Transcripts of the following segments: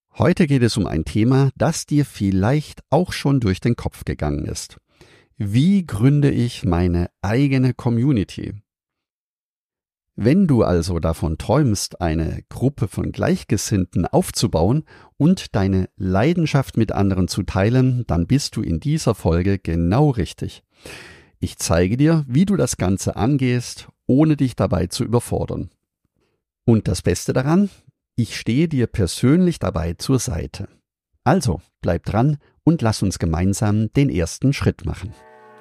Heute geht es um ein Thema, das dir vielleicht auch schon durch den Kopf gegangen ist. Wie gründe ich meine eigene Community? Wenn du also davon träumst, eine Gruppe von Gleichgesinnten aufzubauen und deine Leidenschaft mit anderen zu teilen, dann bist du in dieser Folge genau richtig. Ich zeige dir, wie du das Ganze angehst, ohne dich dabei zu überfordern. Und das Beste daran? Ich stehe dir persönlich dabei zur Seite. Also, bleib dran und lass uns gemeinsam den ersten Schritt machen.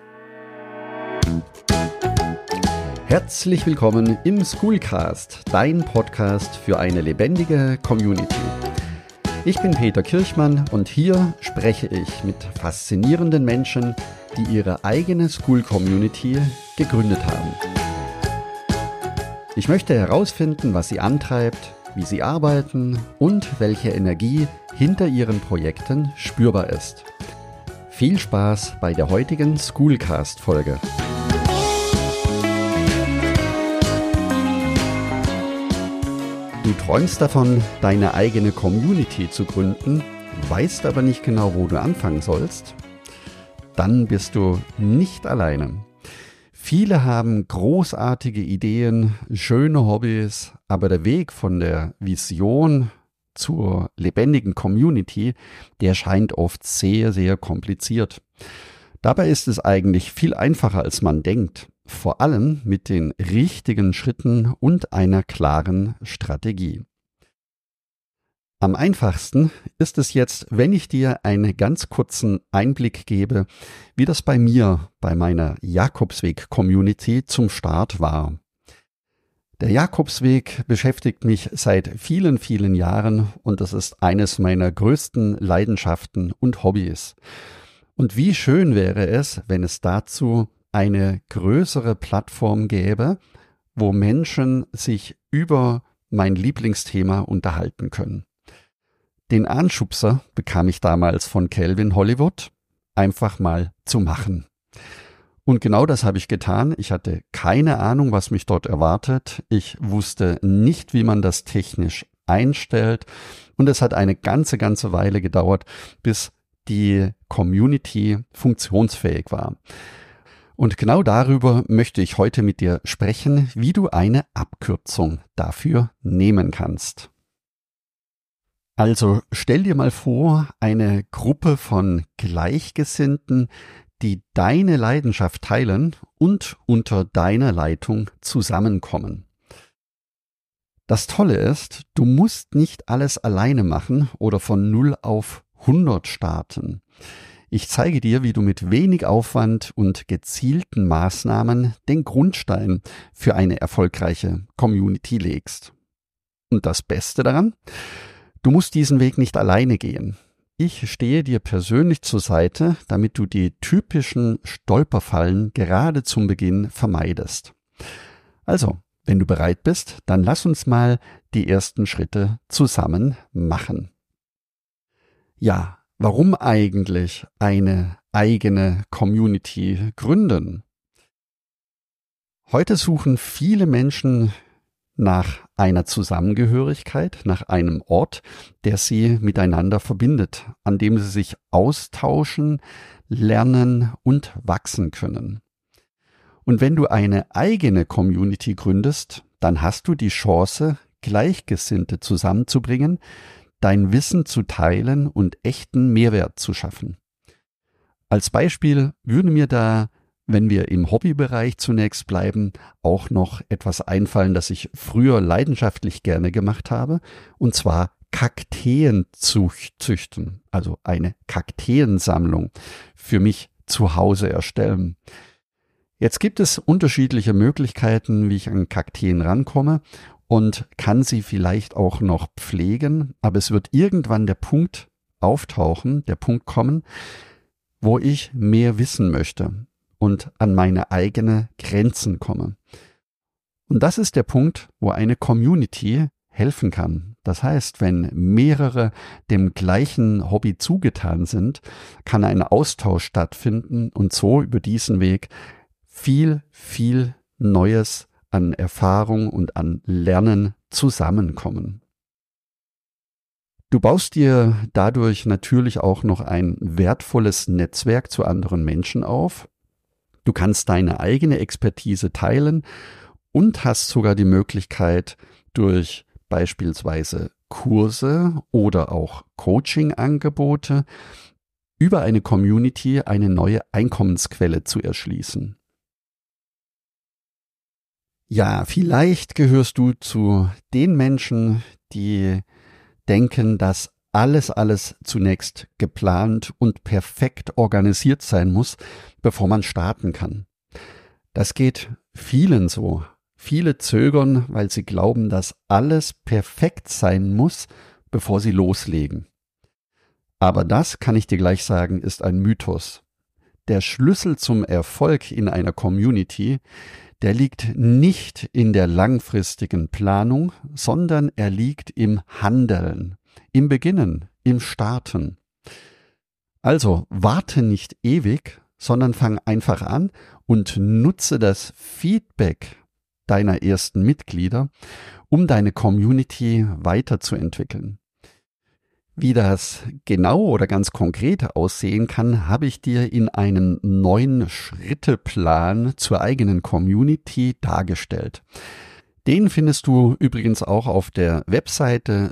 Herzlich willkommen im Schoolcast, dein Podcast für eine lebendige Community. Ich bin Peter Kirchmann und hier spreche ich mit faszinierenden Menschen, die ihre eigene School-Community gegründet haben. Ich möchte herausfinden, was sie antreibt, wie sie arbeiten und welche Energie hinter ihren Projekten spürbar ist. Viel Spaß bei der heutigen Schoolcast-Folge. Du träumst davon, deine eigene Community zu gründen, weißt aber nicht genau, wo du anfangen sollst? Dann bist du nicht alleine. Viele haben großartige Ideen, schöne Hobbys, aber der Weg von der Vision zur lebendigen Community, der scheint oft sehr, sehr kompliziert. Dabei ist es eigentlich viel einfacher, als man denkt, vor allem mit den richtigen Schritten und einer klaren Strategie. Am einfachsten ist es jetzt, wenn ich dir einen ganz kurzen Einblick gebe, wie das bei mir, bei meiner Jakobsweg-Community zum Start war. Der Jakobsweg beschäftigt mich seit vielen, vielen Jahren und das ist eines meiner größten Leidenschaften und Hobbys. Und wie schön wäre es, wenn es dazu eine größere Plattform gäbe, wo Menschen sich über mein Lieblingsthema unterhalten können. Den Anschubser bekam ich damals von Calvin Hollywood, einfach mal zu machen. Und genau das habe ich getan. Ich hatte keine Ahnung, was mich dort erwartet. Ich wusste nicht, wie man das technisch einstellt. Und es hat eine ganze Weile gedauert, bis die Community funktionsfähig war. Und genau darüber möchte ich heute mit dir sprechen, wie du eine Abkürzung dafür nehmen kannst. Also stell dir mal vor, eine Gruppe von Gleichgesinnten, die deine Leidenschaft teilen und unter deiner Leitung zusammenkommen. Das Tolle ist, du musst nicht alles alleine machen oder von 0 auf 100 starten. Ich zeige dir, wie du mit wenig Aufwand und gezielten Maßnahmen den Grundstein für eine erfolgreiche Community legst. Und das Beste daran? Du musst diesen Weg nicht alleine gehen. Ich stehe dir persönlich zur Seite, damit du die typischen Stolperfallen gerade zum Beginn vermeidest. Also, wenn du bereit bist, dann lass uns mal die ersten Schritte zusammen machen. Ja, warum eigentlich eine eigene Community gründen? Heute suchen viele Menschen nach einer Zusammengehörigkeit, nach einem Ort, der sie miteinander verbindet, an dem sie sich austauschen, lernen und wachsen können. Und wenn du eine eigene Community gründest, dann hast du die Chance, Gleichgesinnte zusammenzubringen, dein Wissen zu teilen und echten Mehrwert zu schaffen. Als Beispiel würde mir da, wenn wir im Hobbybereich zunächst bleiben, auch noch etwas einfallen, das ich früher leidenschaftlich gerne gemacht habe, und zwar Kakteen züchten, also eine Kakteensammlung für mich zu Hause erstellen. Jetzt gibt es unterschiedliche Möglichkeiten, wie ich an Kakteen rankomme und kann sie vielleicht auch noch pflegen, aber es wird irgendwann der Punkt auftauchen, der Punkt kommen, wo ich mehr wissen möchte und an meine eigene Grenzen komme. Und das ist der Punkt, wo eine Community helfen kann. Das heißt, wenn mehrere dem gleichen Hobby zugetan sind, kann ein Austausch stattfinden und so über diesen Weg viel Neues an Erfahrung und an Lernen zusammenkommen. Du baust dir dadurch natürlich auch noch ein wertvolles Netzwerk zu anderen Menschen auf. Du kannst deine eigene Expertise teilen und hast sogar die Möglichkeit, durch beispielsweise Kurse oder auch Coaching-Angebote über eine Community eine neue Einkommensquelle zu erschließen. Ja, vielleicht gehörst du zu den Menschen, die denken, dass alles zunächst geplant und perfekt organisiert sein muss, bevor man starten kann. Das geht vielen so. Viele zögern, weil sie glauben, dass alles perfekt sein muss, bevor sie loslegen. Aber das, kann ich dir gleich sagen, ist ein Mythos. Der Schlüssel zum Erfolg in einer Community, der liegt nicht in der langfristigen Planung, sondern er liegt im Handeln, im Beginnen, im Starten. Also warte nicht ewig, sondern fang einfach an und nutze das Feedback deiner ersten Mitglieder, um deine Community weiterzuentwickeln. Wie das genau oder ganz konkret aussehen kann, habe ich dir in einem 9-Schritte-Plan zur eigenen Community dargestellt. Den findest du übrigens auch auf der Webseite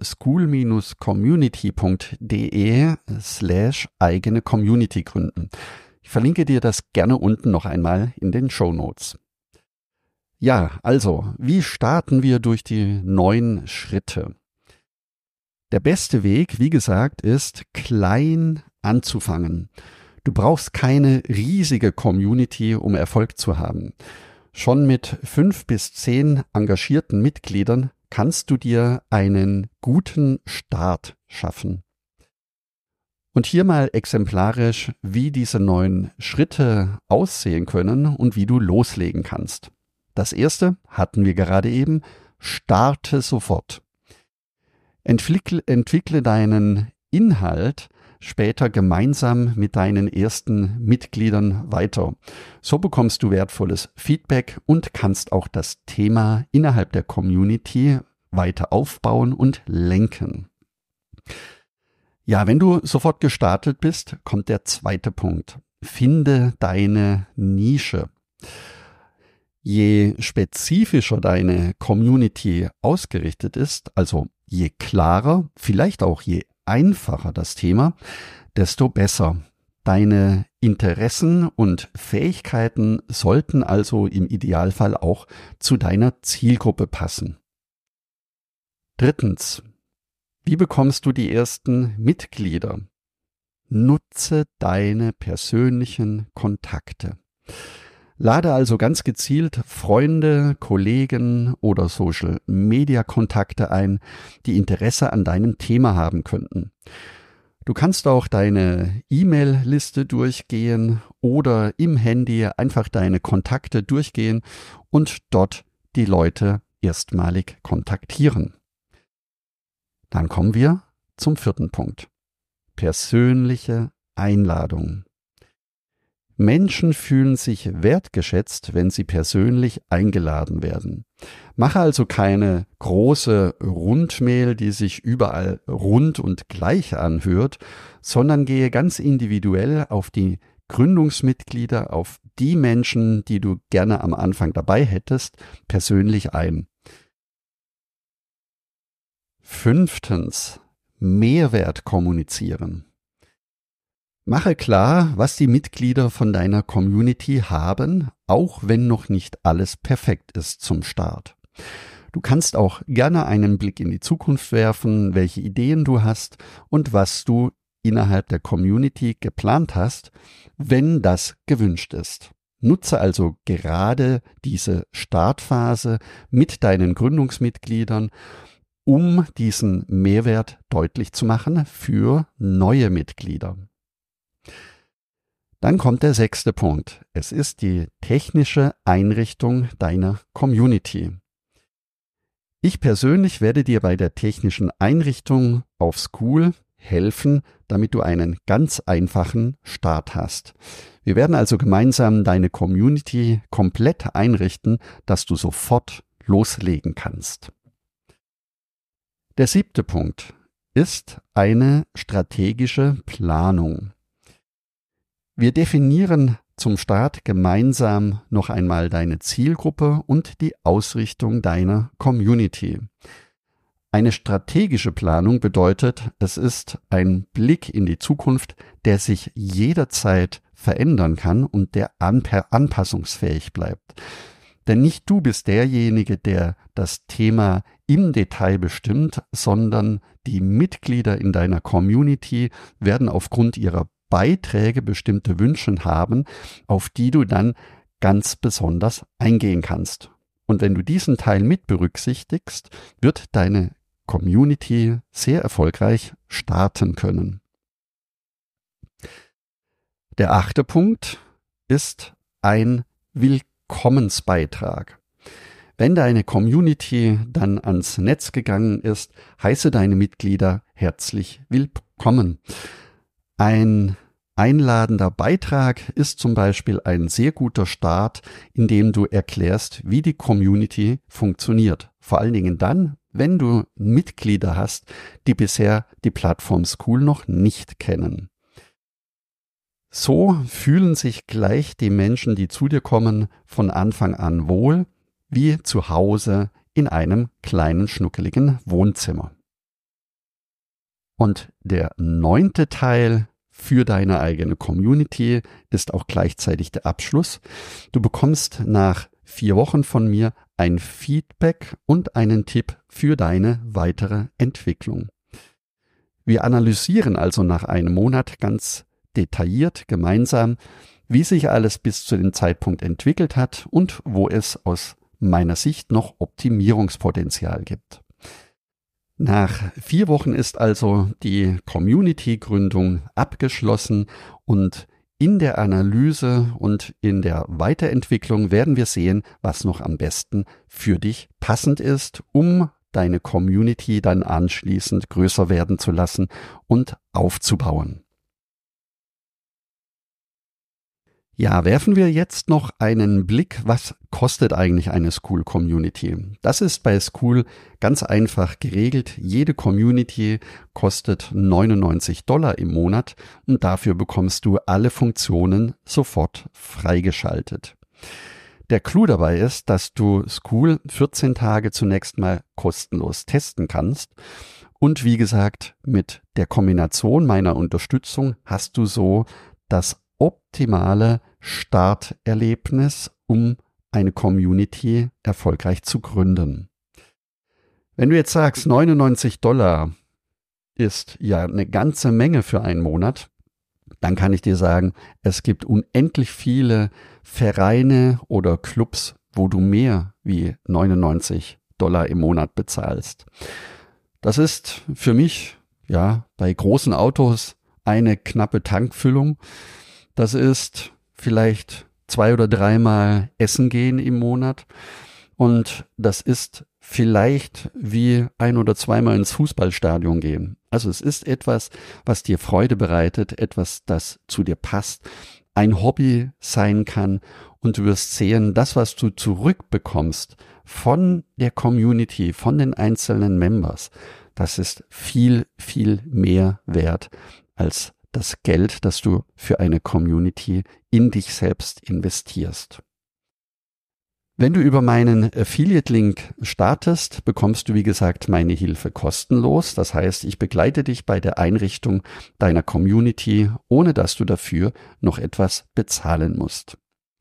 school-community.de/eigene Community gründen. Ich verlinke dir das gerne unten noch einmal in den Shownotes. Ja, also, wie starten wir durch die 9 Schritte? Der beste Weg, wie gesagt, ist, klein anzufangen. Du brauchst keine riesige Community, um Erfolg zu haben. Schon mit 5 bis 10 engagierten Mitgliedern kannst du dir einen guten Start schaffen. Und hier mal exemplarisch, wie diese 9 Schritte aussehen können und wie du loslegen kannst. Das erste hatten wir gerade eben, starte sofort. Entwickle deinen Inhalt später gemeinsam mit deinen ersten Mitgliedern weiter. So bekommst du wertvolles Feedback und kannst auch das Thema innerhalb der Community weiter aufbauen und lenken. Ja, wenn du sofort gestartet bist, kommt der zweite Punkt. Finde deine Nische. Je spezifischer deine Community ausgerichtet ist, also je klarer, vielleicht auch je einfacher das Thema, desto besser. Deine Interessen und Fähigkeiten sollten also im Idealfall auch zu deiner Zielgruppe passen. Drittens, wie bekommst du die ersten Mitglieder? Nutze deine persönlichen Kontakte. Lade also ganz gezielt Freunde, Kollegen oder Social-Media-Kontakte ein, die Interesse an deinem Thema haben könnten. Du kannst auch deine E-Mail-Liste durchgehen oder im Handy einfach deine Kontakte durchgehen und dort die Leute erstmalig kontaktieren. Dann kommen wir zum 4. Punkt. Persönliche Einladung. Menschen fühlen sich wertgeschätzt, wenn sie persönlich eingeladen werden. Mache also keine große Rundmail, die sich überall rund und gleich anhört, sondern gehe ganz individuell auf die Gründungsmitglieder, auf die Menschen, die du gerne am Anfang dabei hättest, persönlich ein. 5. Mehrwert kommunizieren. Mache klar, was die Mitglieder von deiner Community haben, auch wenn noch nicht alles perfekt ist zum Start. Du kannst auch gerne einen Blick in die Zukunft werfen, welche Ideen du hast und was du innerhalb der Community geplant hast, wenn das gewünscht ist. Nutze also gerade diese Startphase mit deinen Gründungsmitgliedern, um diesen Mehrwert deutlich zu machen für neue Mitglieder. Dann kommt der 6. Punkt. Es ist die technische Einrichtung deiner Community. Ich persönlich werde dir bei der technischen Einrichtung auf School helfen, damit du einen ganz einfachen Start hast. Wir werden also gemeinsam deine Community komplett einrichten, dass du sofort loslegen kannst. Der 7. Punkt. ist eine strategische Planung. Wir definieren zum Start gemeinsam noch einmal deine Zielgruppe und die Ausrichtung deiner Community. Eine strategische Planung bedeutet, es ist ein Blick in die Zukunft, der sich jederzeit verändern kann und der anpassungsfähig bleibt. Denn nicht du bist derjenige, der das Thema im Detail bestimmt, sondern die Mitglieder in deiner Community werden aufgrund ihrer Beiträge bestimmte Wünsche haben, auf die du dann ganz besonders eingehen kannst. Und wenn du diesen Teil mit berücksichtigst, wird deine Community sehr erfolgreich starten können. Der 8. Punkt ist ein Willkommensbeitrag. Wenn deine Community dann ans Netz gegangen ist, heiße deine Mitglieder herzlich willkommen. Ein einladender Beitrag ist zum Beispiel ein sehr guter Start, indem du erklärst, wie die Community funktioniert. Vor allen Dingen dann, wenn du Mitglieder hast, die bisher die Plattform Skool noch nicht kennen. So fühlen sich gleich die Menschen, die zu dir kommen, von Anfang an wohl, wie zu Hause in einem kleinen, schnuckeligen Wohnzimmer. Und der 9. Teil für deine eigene Community ist auch gleichzeitig der Abschluss. Du bekommst nach 4 Wochen von mir ein Feedback und einen Tipp für deine weitere Entwicklung. Wir analysieren also nach einem Monat ganz detailliert gemeinsam, wie sich alles bis zu dem Zeitpunkt entwickelt hat und wo es aus meiner Sicht noch Optimierungspotenzial gibt. Nach 4 Wochen ist also die Community-Gründung abgeschlossen und in der Analyse und in der Weiterentwicklung werden wir sehen, was noch am besten für dich passend ist, um deine Community dann anschließend größer werden zu lassen und aufzubauen. Ja, werfen wir jetzt noch einen Blick, was kostet eigentlich eine Skool-Community? Das ist bei Skool ganz einfach geregelt. Jede Community kostet $99 im Monat und dafür bekommst du alle Funktionen sofort freigeschaltet. Der Clou dabei ist, dass du Skool 14 Tage zunächst mal kostenlos testen kannst. Und wie gesagt, mit der Kombination meiner Unterstützung hast du so das optimale Starterlebnis, um eine Community erfolgreich zu gründen. Wenn du jetzt sagst, $99 ist ja eine ganze Menge für einen Monat, dann kann ich dir sagen, es gibt unendlich viele Vereine oder Clubs, wo du mehr wie $99 im Monat bezahlst. Das ist für mich, ja, bei großen Autos eine knappe Tankfüllung. Das ist vielleicht 2 oder 3 Mal essen gehen im Monat und das ist vielleicht wie 1 oder 2 Mal ins Fußballstadion gehen. Also es ist etwas, was dir Freude bereitet, etwas, das zu dir passt, ein Hobby sein kann und du wirst sehen, das, was du zurückbekommst von der Community, von den einzelnen Members, das ist viel, viel mehr wert als das Geld, das du für eine Community in dich selbst investierst. Wenn du über meinen Affiliate-Link startest, bekommst du, wie gesagt, meine Hilfe kostenlos. Das heißt, ich begleite dich bei der Einrichtung deiner Community, ohne dass du dafür noch etwas bezahlen musst.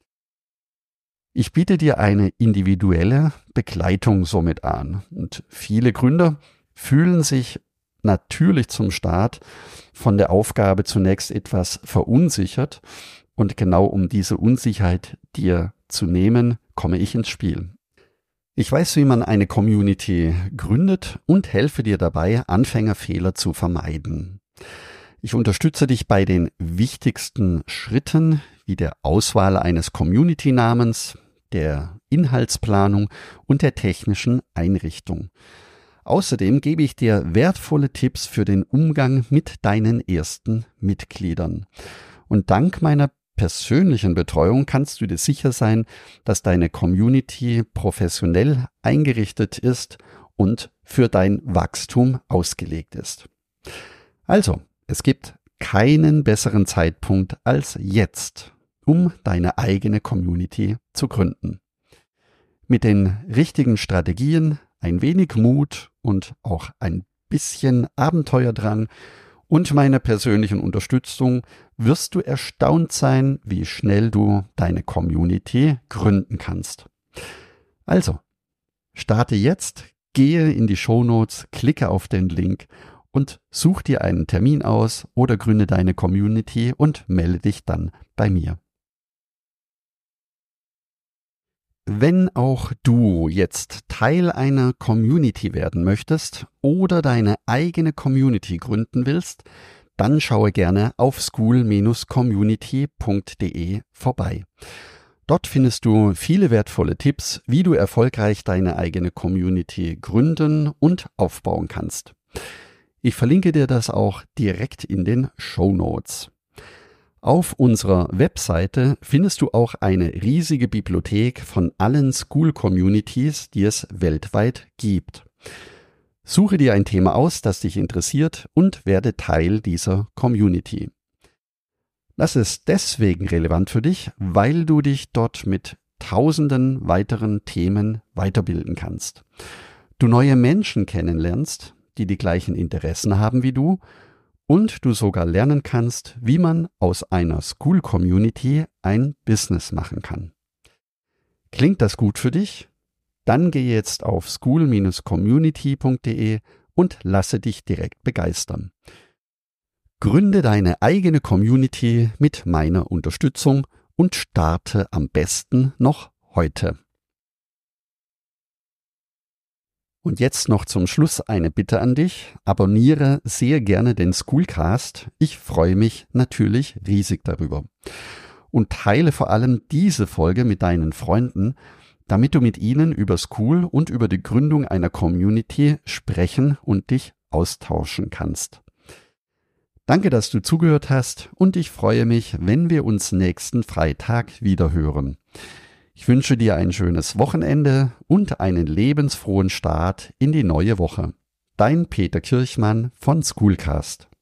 Ich biete dir eine individuelle Begleitung somit an. Und viele Gründer fühlen sich natürlich zum Start von der Aufgabe zunächst etwas verunsichert und genau um diese Unsicherheit dir zu nehmen, komme ich ins Spiel. Ich weiß, wie man eine Community gründet und helfe dir dabei, Anfängerfehler zu vermeiden. Ich unterstütze dich bei den wichtigsten Schritten wie der Auswahl eines Community-Namens, der Inhaltsplanung und der technischen Einrichtung. Außerdem gebe ich dir wertvolle Tipps für den Umgang mit deinen ersten Mitgliedern. Und dank meiner persönlichen Betreuung kannst du dir sicher sein, dass deine Community professionell eingerichtet ist und für dein Wachstum ausgelegt ist. Also, es gibt keinen besseren Zeitpunkt als jetzt, um deine eigene Community zu gründen. Mit den richtigen Strategien, ein wenig Mut und auch ein bisschen Abenteuerdrang und meiner persönlichen Unterstützung wirst du erstaunt sein, wie schnell du deine Community gründen kannst. Also, starte jetzt, gehe in die Shownotes, klicke auf den Link und such dir einen Termin aus oder gründe deine Community und melde dich dann bei mir. Wenn auch du jetzt Teil einer Community werden möchtest oder deine eigene Community gründen willst, dann schaue gerne auf school-community.de vorbei. Dort findest du viele wertvolle Tipps, wie du erfolgreich deine eigene Community gründen und aufbauen kannst. Ich verlinke dir das auch direkt in den Shownotes. Auf unserer Webseite findest du auch eine riesige Bibliothek von allen School-Communities, die es weltweit gibt. Suche dir ein Thema aus, das dich interessiert und werde Teil dieser Community. Das ist deswegen relevant für dich, weil du dich dort mit tausenden weiteren Themen weiterbilden kannst. Du neue Menschen kennenlernst, die die gleichen Interessen haben wie du, und du sogar lernen kannst, wie man aus einer School-Community ein Business machen kann. Klingt das gut für dich? Dann geh jetzt auf school-community.de und lasse dich direkt begeistern. Gründe deine eigene Community mit meiner Unterstützung und starte am besten noch heute. Und jetzt noch zum Schluss eine Bitte an dich. Abonniere sehr gerne den Schoolcast. Ich freue mich natürlich riesig darüber. Und teile vor allem diese Folge mit deinen Freunden, damit du mit ihnen über School und über die Gründung einer Community sprechen und dich austauschen kannst. Danke, dass du zugehört hast und ich freue mich, wenn wir uns nächsten Freitag wieder hören. Ich wünsche dir ein schönes Wochenende und einen lebensfrohen Start in die neue Woche. Dein Peter Kirchmann von Schoolcast.